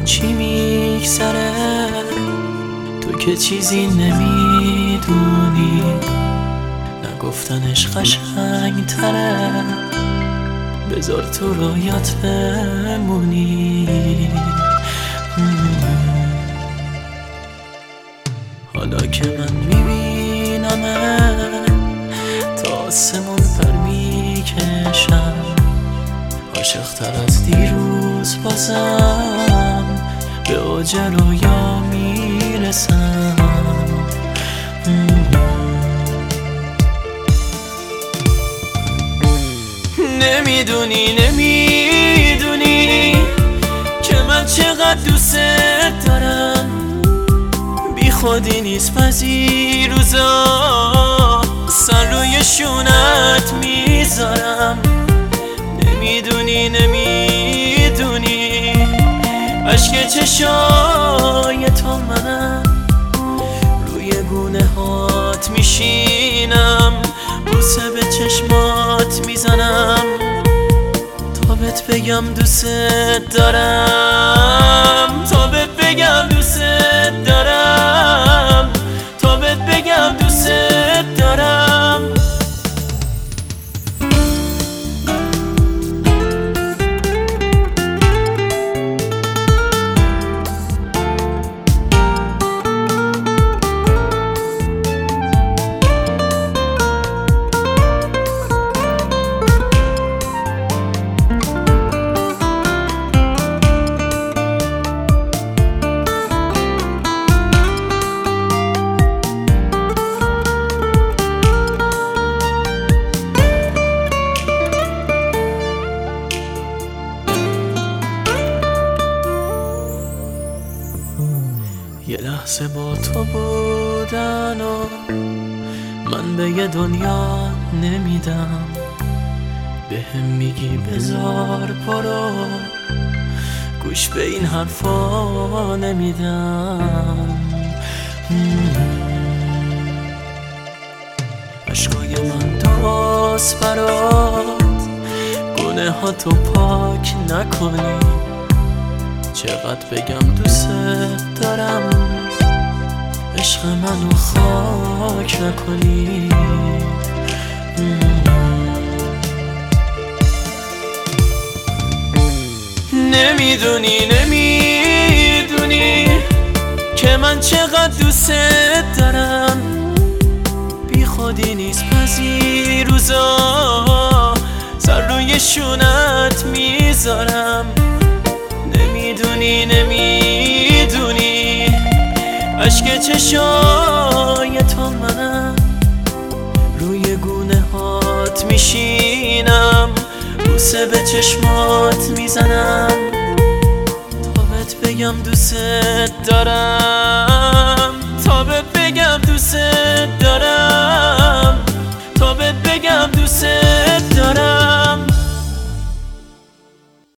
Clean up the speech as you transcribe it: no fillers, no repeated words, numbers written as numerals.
چی میگذره، تو که چیزی نمیدونی، نگفتنش قشنگ تره، بذار تو رویات بمونی. حالا که من میبینمه تا آسمون پر میکشم، عاشق‌تر از دیروز بازم به اوج رویا میرسم. نمیدونی که من چقدر دوست دارم، بی خودی نیست بعضی روزا سر روی شونت میذارم. نمیدونی عشق چشای تو منم، روی گونه هات میشینم، بوسه به چشمات میزنم تا بهت بگم دوست دارم، تا بهت بگم دوست دارم، تا بهت بگم دوست دارم. یه لحظه با تو بودن و من به یه دنیا نمیدم، بهم میگی بذار برو، گوش به این حرفا نمیدم. عشقای من درست برات، گونه ها تو پاک نکنی، چقدر بگم دوست دارم، عشق منو خاک نکنی. نمیدونی که من چقدر دوست دارم، بی خودی نیست بعضی روزا سر روی شونت میذارم. نمیدونی عشق چشای تو منم، روی گونه هات میشینم، بوسه به چشمات میزنم تا بهت بگم دوست دارم، تا بهت بگم دوست دارم.